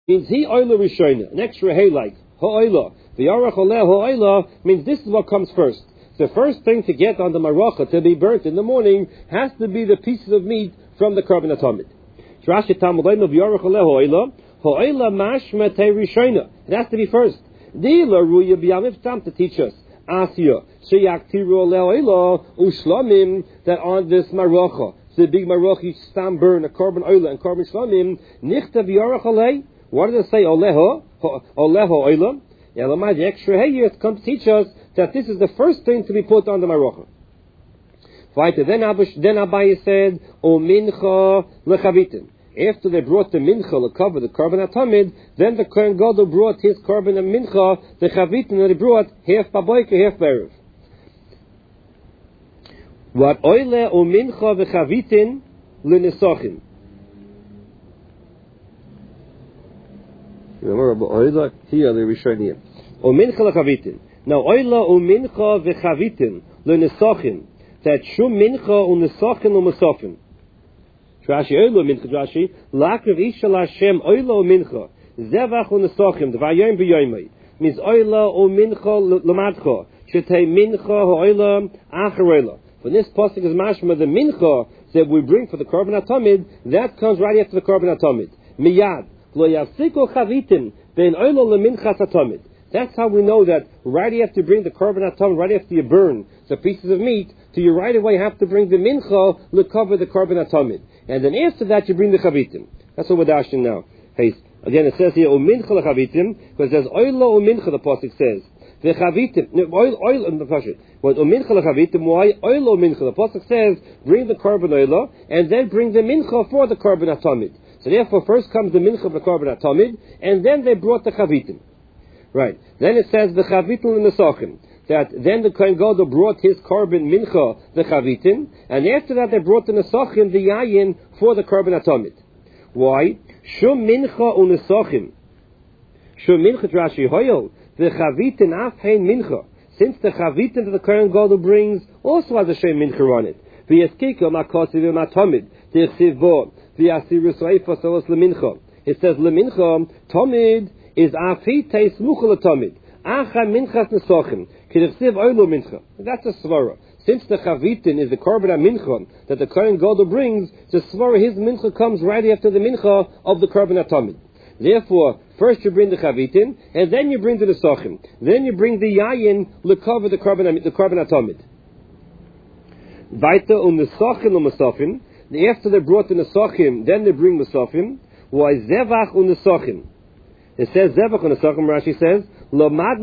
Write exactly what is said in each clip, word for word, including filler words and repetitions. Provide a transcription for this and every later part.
means he oila rishona, an extra hay like ha'oila. The yarach oleh ha'oila means this is what comes first. The first thing to get on the maracha to be burnt in the morning has to be the pieces of meat from the korban atamid. Rashi Talmud of yarach oleh ha'oila ha'oila mashma te rishona. It has to be first. Dila ruya b'yamiv tam to teach us asya sheyaktiru oleh ha'oila ushlamim that on this maracha. So the big maracha you stam burn a korban oila and korban shlamim nichta v'yarach oleh. What does it say? Oleho oleho oila. Yeah, the extra hay here comes to teach us that this is the first thing to be put on the maracha. Weiter, then Abash, then Abaye said, O mincha lechavitin. After they brought the mincha to cover the korban atamid, then the Kohen Gadol brought his korban and mincha, the chavitin that he brought half baboika, half berev. What oile o mincha vechavitin lenesachim. Remember, oila here the Rishonim. O mincha lechavitin. Now oila o mincha vechavitin lenesachim. That shum mincha unesachin umasafim. Rashi oila mincha Rashi lakav isha Hashem oila o mincha zevach unesachim devayim b'yoymei means oila o mincha lamadcha shetei mincha ha'oila acher oila. When this pasuk is mashma the mincha that we bring for the korban atamid, that comes right after the korban atamid. Miyad lo yafsiko chavitim ben oila lemincha atamid. That's how we know that right after you bring the korban atamid, right after you burn the pieces of meat, so you right away have to bring the mincha to cover the korban atamid, and then after that you bring the chavitim. That's what we're dashing now. Hey, again it says here o mincha lechavitim because there's oila o mincha. The pasuk says the chavitim oil oil in the pasuk. What o mincha lechavitim? Why oila o mincha? The pasuk says bring the korban oila and then bring the mincha for the korban atamid. So therefore, first comes the mincha of the korban atamid, and then they brought the chavitim. Right. Then it says the chavitim in the sachim. That then the Kohen Gadol brought his korban mincha, the chavitim, and after that they brought the nesachim, the yayin, for the korban atamid. Why? Shum mincha unesachim. Shum mincha Rashi hoyol, the chavitim afhein mincha. Since the chavitim that the Kohen Gadol brings also has a shem mincha on it. V'yeskika makasi v'matamid, t'chsiv v'yasiru soifa solos lemincha. It says lemincha, tamid is afi teis mucha letamid. Acha minchas nesachim. That's a svara. Since the chavitin is the korban mincha that the Kohen Gadol brings, the svara his mincha comes right after the mincha of the korban atamid. Therefore, first you bring the chavitin, and then you bring the nesachim. Then you bring the yayin to cover the korban the korban atamid. Weiter um nesachim um nesachim. After they brought the nesachim, then they bring nesachim. Why zevach um nesachim? It says zevach um nesachim. Rashi says. You can't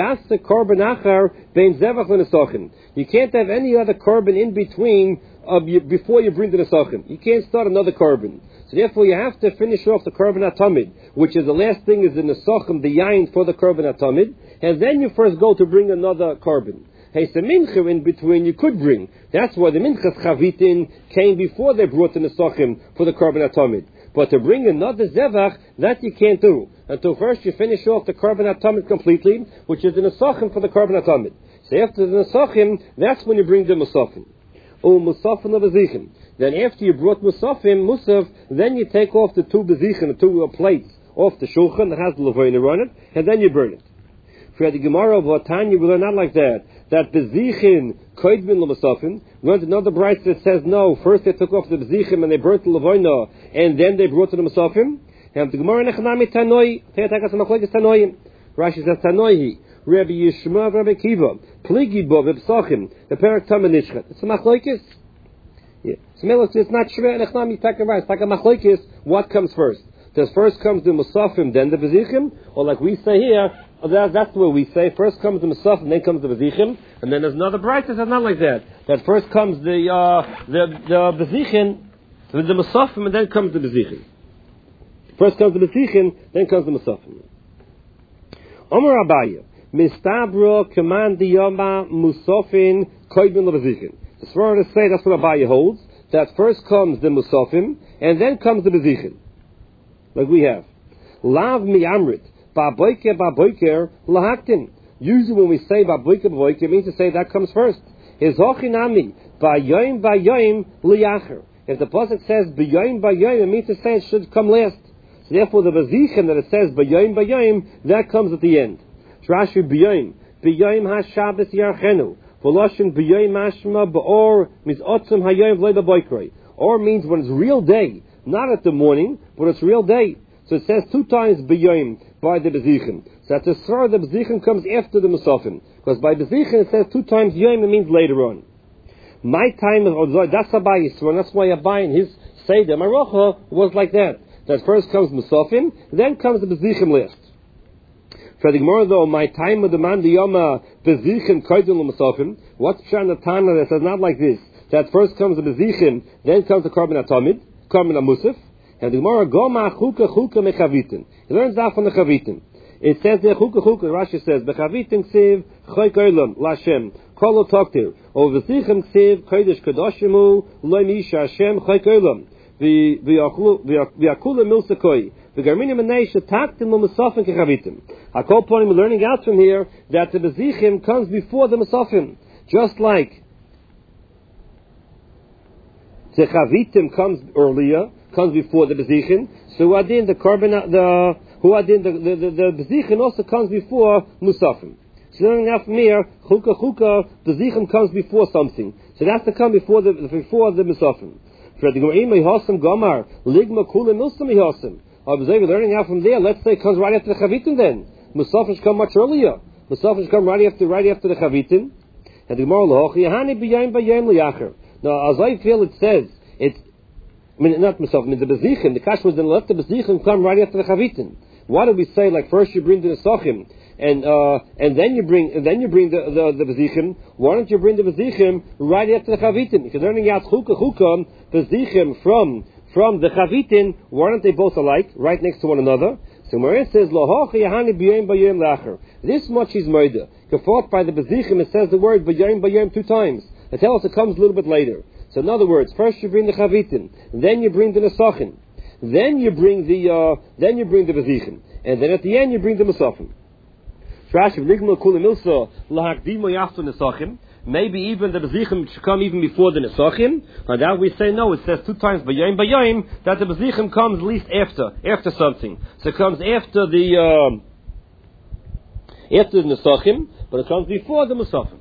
have any other korban in between uh, before you bring the nesachim. You can't start another korban. So therefore you have to finish off the korban atamid, which is the last thing is the nesachim, the yain for the korban atamid, and then you first go to bring another korban. Hey, so mincha in between you could bring. That's why the minchas chavitin came before they brought the nesachim for the korban atamid. But to bring another zevach, that you can't do until first you finish off the korban atamid completely, which is the nesachim for the korban atamid. So after the nesachim, that's when you bring the musafim. Oh, musafim of bezichim. Then after you brought musafim, musaf, then you take off the two bezichim, the two uh, plates off the shulchan that has the levoina on it, and then you burn it. For the Gemara of Vatanya, we learn not like that. That bezichin koidmin l'masafim. We learned another brayta that says no. First they took off the bezichim and they burnt the levoina, and then they brought to the masafim. And the Gemara nechnami tanoi. Te'atakas machlekes tanoim. Rashi says tanoi. Rabbi Yishmael, Rabbi Kiva, pligi bo v'psachim. The perak tamid nishchat. It's a machlekes. Yeah. So it's not shver nechnami takamar. It's like a machlekes. What comes first? Does first comes the masafim, then the bezichim, or like we say here? That, that's the way we say. First comes the Masaf, and then comes the Bezichim, and then there's another brayta that's not like that. That first comes the uh, the the Bezichim, the Masafim, and then comes the Bezichim. First comes the Bezichim, then comes the Masafim. Omer Abaye, Mistabro command the Yoma Musafin Koidin LeBezichim. The Sforah to say that's what Abaye holds. That first comes the Musafim, and then comes the Bezichim, like we have. Lav mi Amrit. Ba'boiker, ba'boiker, lahaktin. Usually when we say ba'boiker, ba'boiker, it means to say that comes first. Is hochinami, ba'yoim, ba'yoim, liyacher. If the pasuk says ba'yoim, ba'yoim, it means to say it should come last. So therefore, the Bezichem that it says B'yayim B'yayim, that comes at the end. Rashi B'yayim B'yayim HaShabbos Yarchenu V'loshin B'yayim Mashma B'or Miz'otzim Hayayim V'lei B'boikrei. Or means when it's real day, not at the morning, but it's real day. So it says two times B'yayim by the Bezichem. So that's a svar the Bezichem comes after the Musafim. Because by Bezichem it says two times Yayim, it means later on. My time is Odzoi, that's Abayi's, and that's why Abai in his Seder Marocha was like that. That first comes Musafim, then comes the Bezichem list. For the Gemara though, my time of the man the Yoma Bezichem Koidul Musafim, what's Pshan the Tana that says not like this? That first comes the Bezichem, then comes the Korban Atomid, Korban Amusaf, and the Gemara Goma Chuka Chuka Mechavitin. He learns that from the Chavitin. It says there Chuka Chuka, Rashi says, Bechavitin Ksiv Choy Koilam Lashem Kolo Toktir O Bezichem Ksiv Kodesh Kadoshimu Lo Misha Hashem Choy Koilam V'Akula Milsakoi V'Garminim Anei Shetaktim L'Musafim Kechavitim. Hakol Ponim, we're learning out from here that the Bezichem comes before the Musafim, just like the Chavitim comes earlier, comes before the Bezichem. So Adin the Korban the who Adin the the the, the Bezichem also comes before Musafim. So learning out from here, Chuka Chuka Bezichem comes before something. So that's to come before the before the Musafim. For the Goim Mehasam Gomar Ligma Kula Milsam Mehasam. Observe, learning out from there. Let's say it comes right after the Chavitim. Then Musafim come much earlier. Musafim come right after right after the Chavitim. And the Gemara Loch Yehani B'Yayim B'Yayim Liyacher. Now, as I feel, it says it's. I mean, not Musafim. I mean, the Bezichem. The Kash was then let the Bezichem come right after the Chavitim. Why do we say like first you bring the Nesachim and uh, and then you bring and then you bring the the, the Bezichem? Why don't you bring the Bezichem right after the Chavitim? Because learning out Chuka Chuka Bezichem from from the Chavitim, why aren't they both alike, right next to one another? So where it says Lohoch Yehani B'Yayim B'Yayim Lacher, this much is murder. Gefought by the Bezichem, it says the word B'Yayim B'Yayim two times. It tells us it comes a little bit later. So in other words, first you bring the Chavitim, then you bring the Nesachim, then you bring the uh, then you bring the Bezichem, and then at the end you bring the Musafim. Maybe even the Bezichem should come even before the Nesachim. And now we say no, it says two times B'Yayim B'Yayim that the Bezichem comes at least after after something. So it comes after the um, after the Nesachim, but it comes before the Musafim.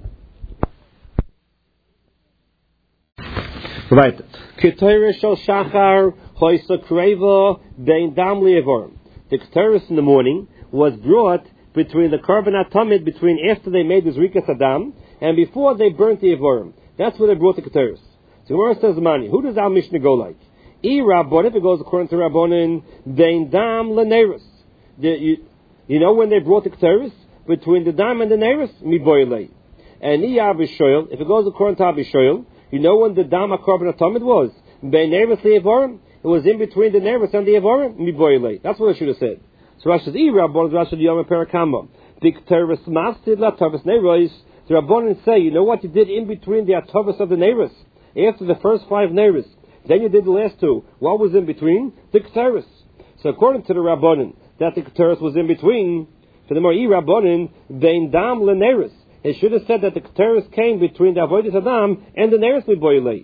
Right. Ketores shel Shachar Hoysa Kreva Bein Dam Le'Evorim. The Ketores in the morning was brought between the Korban Atomid, between after they made the Zrikas Adam and before they burnt the Evorim. That's where they brought the Ketores. So Gemara says, Mani, who does our Mishnah go like? E Rabbon, if it goes according to Rabbonin, Bein Dam Le'Neris. You, you know when they brought the Ketores? Between the Dam and the Neris, Miboilei. And E Abishoyel, if it goes according to Abishoyel, you know when the Dam HaKorban Atomid was? Bein Neris Le'Evorim. It was in between the Neris and the Evorim, Miboilei. That's what I should have said. So Rashi says, E Rabbon, Rashi the Yom Perakama. The Ketores Mastid La Tavis Neros. The Rabbanan say, you know what you did in between the Atavas of the Neris? After the first five Neris. Then you did the last two. What was in between? The Ketores. So according to the Rabbanan, that the Ketores was in between, so the more E Rabbanan, Bein Dam Le Neris. It should have said that the Ketores came between the Avodas Adam and the Neris Miboilei.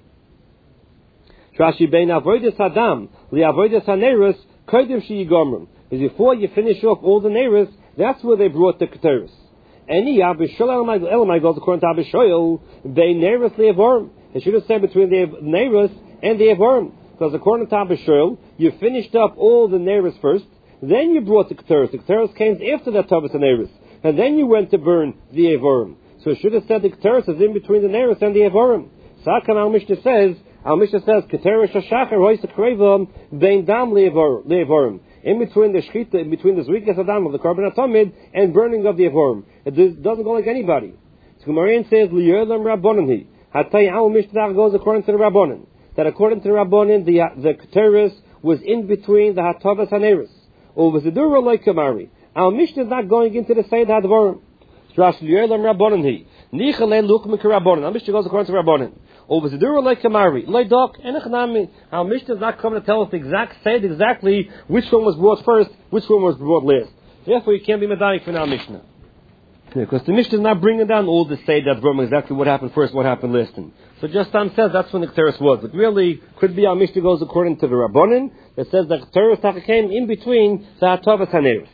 Rashi Bein Avodas Adam, Li Avodas HaNeris, Kodim Sheyigomrim. Is before you finish off all the Neris, that's where they brought the Ketores. Any Abishoel Elamai goes according to Abishoel, they Neris Le'Evorim. It should have said between the Neris and the Evorim. Because according to Abishoel, you finished up all the Neris first, then you brought the Ketores. The Ketores came after the Tavas and Neris. And then you went to burn the Evorim. So it should have said the Ketores is in between the Neris and the Evorim. Sakan Al Mishnah says, Al Mishnah says, Ketores Shashachar Hoysa Kreva Bein Dam Le'Evorim. In between the Shechita, in between the Zrikas Adam of the Korban Atomid and burning of the Evorim. It doesn't go like anybody. So Gemarian says, Li'yolam Rabbonin. Hatay Al Mishnah goes according to the Rabbonin. That according to the Rabbonin, the, the Ketores was in between the Hatavas Haneris. Over the Dura like Kamari. Al Mishnah is not going into the Seyd Hadvorim. Rashi Li'yolam Rabbonin. Nichale Lukmik Rabbonin. Al Mishnah goes according to Rabbonin. Over the Dura like Kamari. Leidok and Echnami. Al Mishnah is not coming to tell us the exact Seyd exactly which one was brought first, which one was brought last. Therefore, you can't be Medayik for Al Mishnah. Because the Mishnah is not bringing down all to say that Brahma exactly what happened first, what happened last. So just Tam says that's when the Ketores was. But really, could be our Mishnah goes according to the Rabbanan, that says that Ketores came in between the Hatavas Haneris.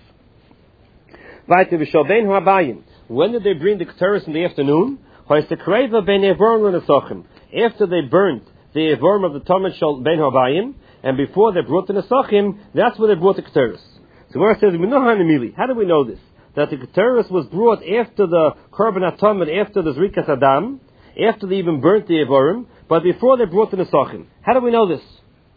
When did they bring the Ketores in the afternoon? After they burnt the Evorim of the Talmud Shal Ben Habayim, and before they brought the Nesachim, that's where they brought the Ketores. So where it says, how do we know this? That the Ketores was brought after the Korban HaTamid, after the Zrikas Adam, after they even burnt the Evorim, but before they brought the Nesachim. How do we know this?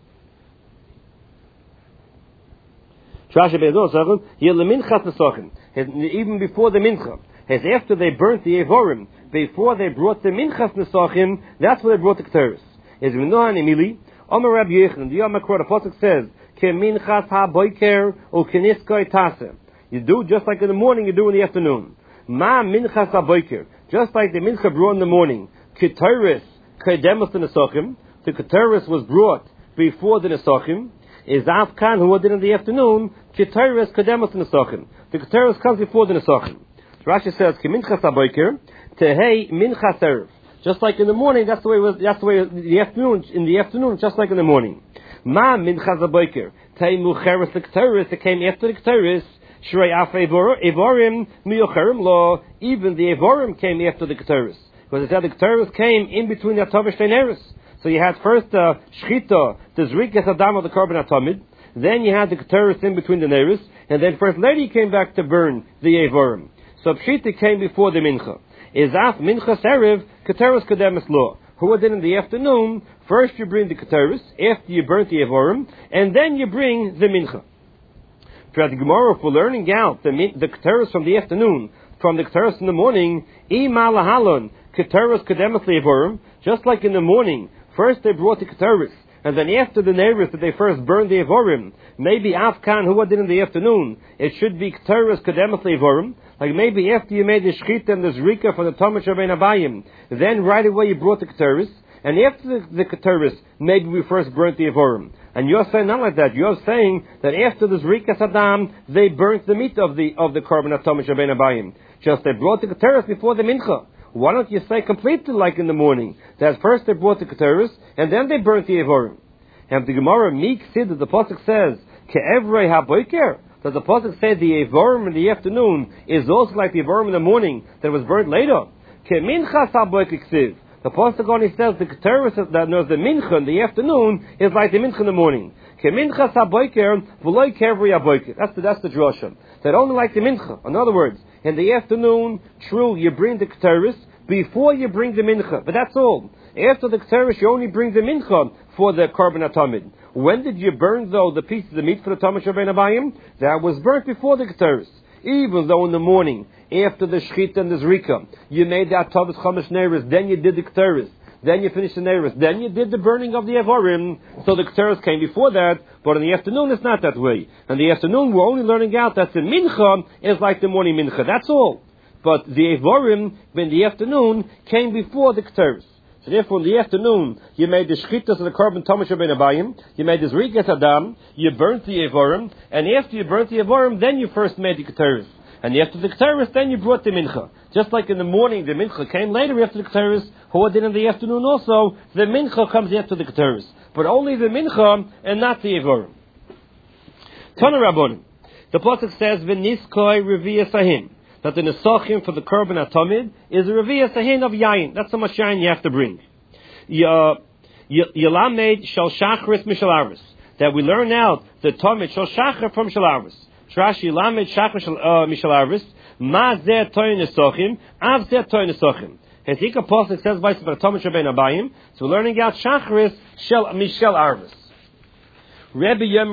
Even before the Mincha. As after they burnt the Evorim, before they brought the Minchas Nesachim, that's where they brought the Ketores. As we know on Emili, Omer Rabbi Yechon, the Yom HaKror, the Pasuk says, Ke Minchas HaBoiker U Keniskoi Taseh. You do just like in the morning, you do in the afternoon. Ma Minchas HaBoiker, just like the Mincha brought in the morning. Ketores Kedemus the Nesachim, the Ketores was brought before the Nesachim. Is Afkan who did in the afternoon, Ketores Kedemus the Nesachim. The Ketores comes before the Nesachim. Rashi says, Ke Minchas HaBoiker, Tehei Minchas Erev. Just like in the morning, that's the way it was, that's the way in the afternoon, in the afternoon, just like in the morning. Ma Minchas HaBoiker, Tehei Mucheres the Ketores, that came after the Ketores, Shrei Af Evorim, Miyocherim Lo, even the Evorim came after the Ketores. Because it said the Ketores came in between the Atav Shteineres. So you had first the uh, Shchita, the Zrikas Adam of the Korban HaTamid, then you had the Ketores in between the Neres, and then first lady came back to burn the Evorim. So Pshita came before the Mincha. Izaf Minchas Erev, Ketores Kedemus Lo. Who did in the afternoon, first you bring the Ketores, after you burnt the Evorim, and then you bring the Mincha. Throughout the Gemara, for learning out the, the Ketores from the afternoon, from the Ketores in the morning, Ima Lahalon, Ketores Kedemus Evorim, just like in the morning, first they brought the Ketores, and then after the Neres that they first burned the Evorim, maybe Afkan, who did in the afternoon, it should be Ketores Kedemus Evorim, like maybe after you made the Shchita and the Zrika for the Talmud Shal Ben Habayim, then right away you brought the Ketores, and after the, the Ketores, maybe we first burnt the Evorim. And you're saying not like that. You're saying that after the Zrika Saddam, they burnt the meat of the of the Korban of Talmud Shal Ben Habayim. Just they brought the Ketores before the Mincha. Why don't you say completely like in the morning, that first they brought the Ketores, and then they burnt the Evorim? And the Gemara, Meek Sid, the Pasuk says, Ke'evrei HaBoiker, that the Pasuk said the Evorim in the afternoon is also like the Evorim in the morning that was burnt later. Ke'minchas HaBoiker Ksiv. The Pasuk only says the Ketores that knows the Mincha in the afternoon is like the Mincha in the morning. Ke'minchas HaBoiker, V'loi Ke'evrei HaBoiker. That's the, that's the drasha. That only like the Mincha. In other words, in the afternoon, true, you bring the Ketores before you bring the Mincha. But that's all. After the Ketores, you only bring the Mincha for the Korban HaTamid. When did you burn, though, the piece of the meat for the Talmud Shal Ben Habayim? That was burnt before the Ketores. Even though in the morning, after the Shchita and the Zrika, you made that Tavis Chomesh Neres, then you did the Ketores, then you finished the Neres, then you did the burning of the Evorim, so the Ketores came before that, but in the afternoon it's not that way. In the afternoon we're only learning out that the Mincha is like the morning Mincha, that's all. But the Evorim, in the afternoon, came before the Ketores. So therefore, in the afternoon, you made the Shchitas of the Korban Talmud Shal Ben Habayim, you made the Zrikas Adam, you burnt the Evorim, and after you burnt the Evorim, then you first made the Ketores. And after the Ketores, then you brought the Mincha. Just like in the morning, the Mincha came later after the Ketores, who did in the afternoon also, the Mincha comes after the Ketores. But only the Mincha, and not the Evorim. Tana Rabbonim. The Pasuk says, V'niskoi Reviya Sahim. That the Nesachim for the Korban HaTamid is a Reviya Sahin of Yayin. That's how much Yayin you have to bring. Yelamed Shal Shachris Mishal Arvis. That we learn out the Tamid Shal Shachar from Shal Arvis. Trash Yelamed Shachar Mishal Arvis. Ma Zeh Toy Nesachim. Av Zeh Toy Nesachim. Hezika Pasuk says by the Talmud Shal Ben Habayim. So we're learning out Shachris Shal Mishal Arvis. Rebbe Yom